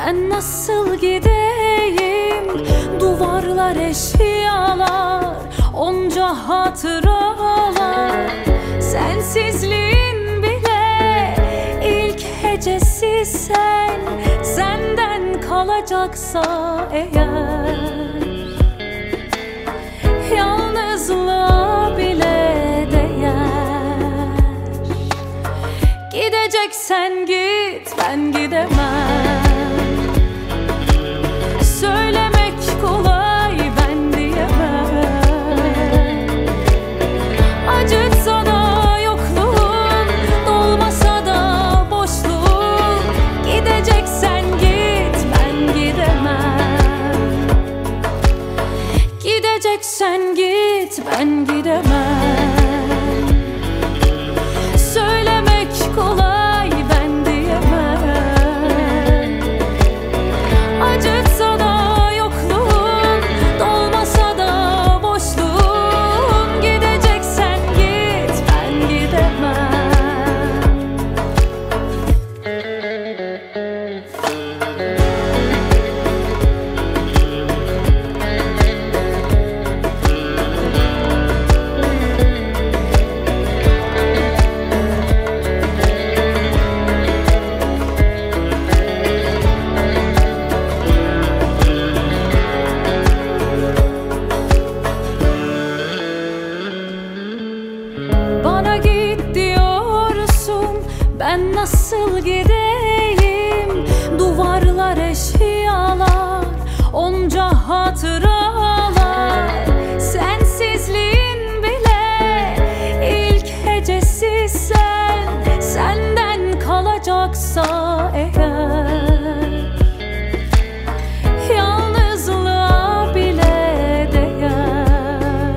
Ben nasıl gideyim? Duvarlar eşyalar, onca hatıralar. Sensizliğin bile ilk hecesi sen. Senden kalacaksa eğer, yalnızlığa bile değer. Gideceksen git, ben gidemem. Söylemek kolay, ben diyemem. Acıtsa da yokluğun, dolmasa da boşluğun. Gideceksen git, ben gidemem. Gideceksen git, ben gidemem. Söylemek kolay, ben diyemem. Acıtsa da yokluğun, dolmasa da boşluğun. Gideceksen git, ben gidemem. Bana git diyorsun, ben nasıl gideyim? Duvarlar eşyalar, onca hatıralar. Sensizliğin bile ilk hecesi sen. Senden kalacaksa eğer, yalnızlığa bile değer.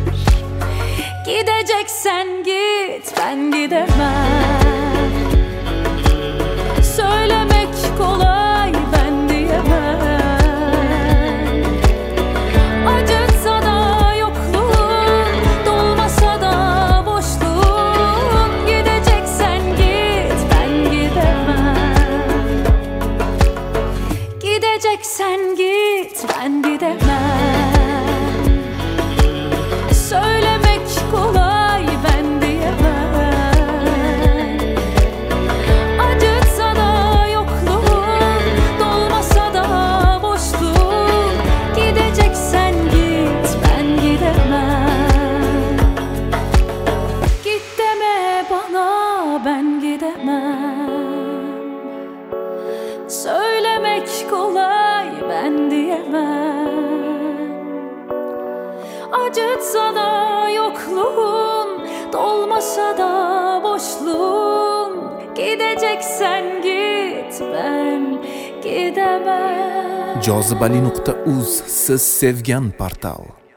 Gideceksen git, ben gidemem. Söylemek kolay, ben diyemem. Acıtsa da yokluğun, dolmasa da boşluğun. Gideceksen git, ben gidemem. Gideceksen git, ben gidemem. Söylemek kolay, ben diyemem. Acıtsa da yokluğun, dolmasa da boşluğun. Gideceksen git, ben gidemem. Git deme bana, ben gidemem. Söylemek kolay, ben diyemem. Acıtsa da yokluğun, dolmasa da boşluğun. Gideceksen git, ben gidemem. Jozibali.uz, siz sevgan portal.